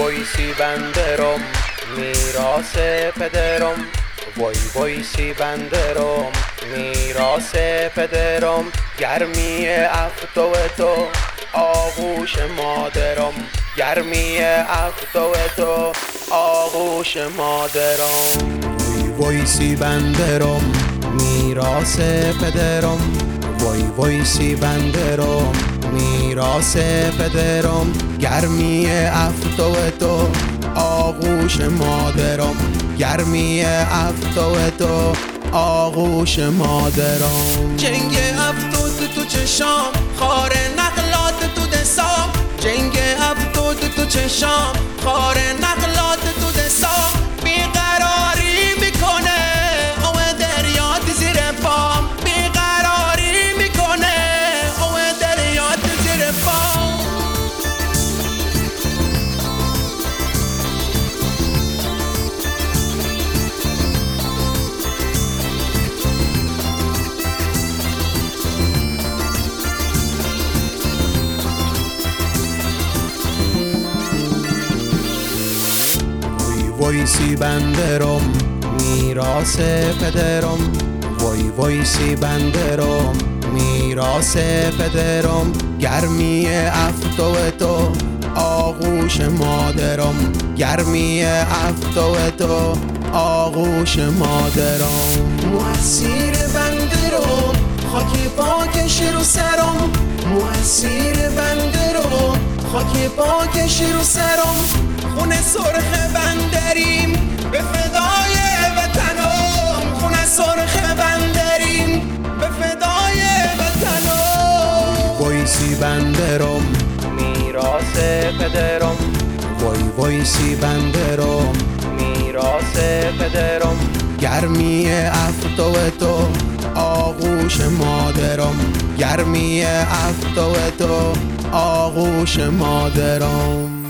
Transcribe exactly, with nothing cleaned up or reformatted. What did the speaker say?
وایسی بندرم میراث پدرم، وای وایسی بندرم میراث پدرم، گرمی افتو تو آغوش مادرم، گرمی افتو تو آغوش مادرم. وای وایسی بندرم میراث پدرم، وای وایسی بندرم میراث پدرم، گرمی افتو تو آغوش مادرم، گرمی افتو تو آغوش مادرم. جنگ افتود تو چشام، خار نقلات تو دسام، جنگ افتود تو چشام، خار نقلات تو دسام، بیقراری میکنه او دریات زیر پام، بیقراری میکنه او دریات زیر پام. وایسی بندرم میراث پدرم، وای وایسی بندرم میراث پدرم، گرمی افتو تو آغوش مادرم، گرمی افتو تو آغوش مادرم. موسیر بندرم خاک پاکش رو سرم، موسیر بندرم خاک پاکش رو سرم، خونه سرخ بندریم به فدای وطنم، خونه سرخ بندریم به فدای وطنم. وایسی بندرم میراث پدرم، وای وایسی بندرم میراث پدرم، گرمی افتو تو آغوش مادرم، گرمی افتو تو آغوش مادرم.